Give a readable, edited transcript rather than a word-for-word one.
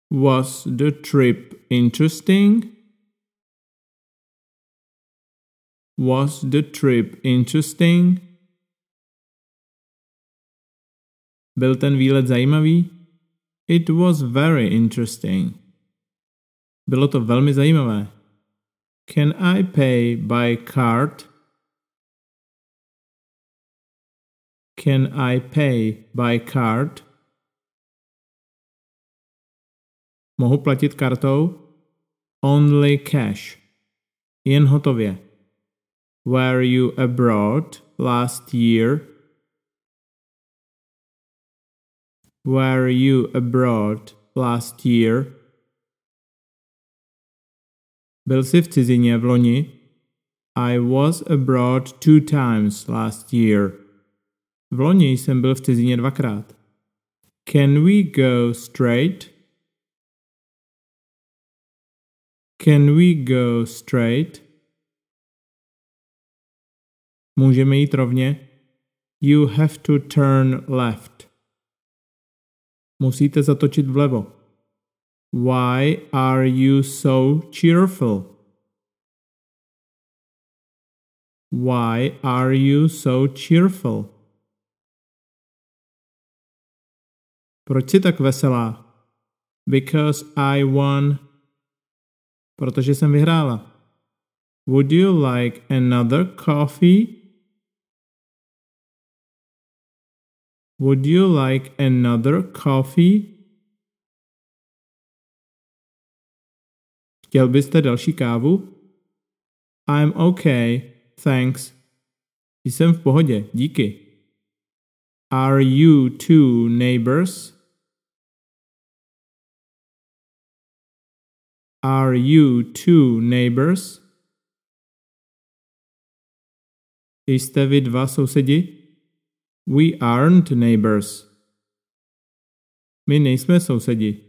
Was the trip interesting? Was the trip interesting? Byl ten výlet zajímavý? It was very interesting. Bylo to velmi zajímavé. Can I pay by card? Can I pay by card? Mohu platit kartou? Only cash. Jen hotově. Were you abroad last year? Were you abroad last year? Byl jsi v cizině v loni? I was abroad 2 times last year. V loni jsem byl v cizině 2krát. Can we go straight? Can we go straight? Můžeme jít rovně? You have to turn left. Musíte zatočit vlevo. Why are you so cheerful? Why are you so cheerful? Proč jsi tak veselá? Because I won. Protože jsem vyhrála. Would you like another coffee? Would you like another coffee? Chtěl byste další kávu? I'm okay, thanks. Jsem v pohodě, díky. Are you two neighbors? Are you two neighbors? Jste vy dva sousedi? We aren't neighbors. My nejsme sousedi.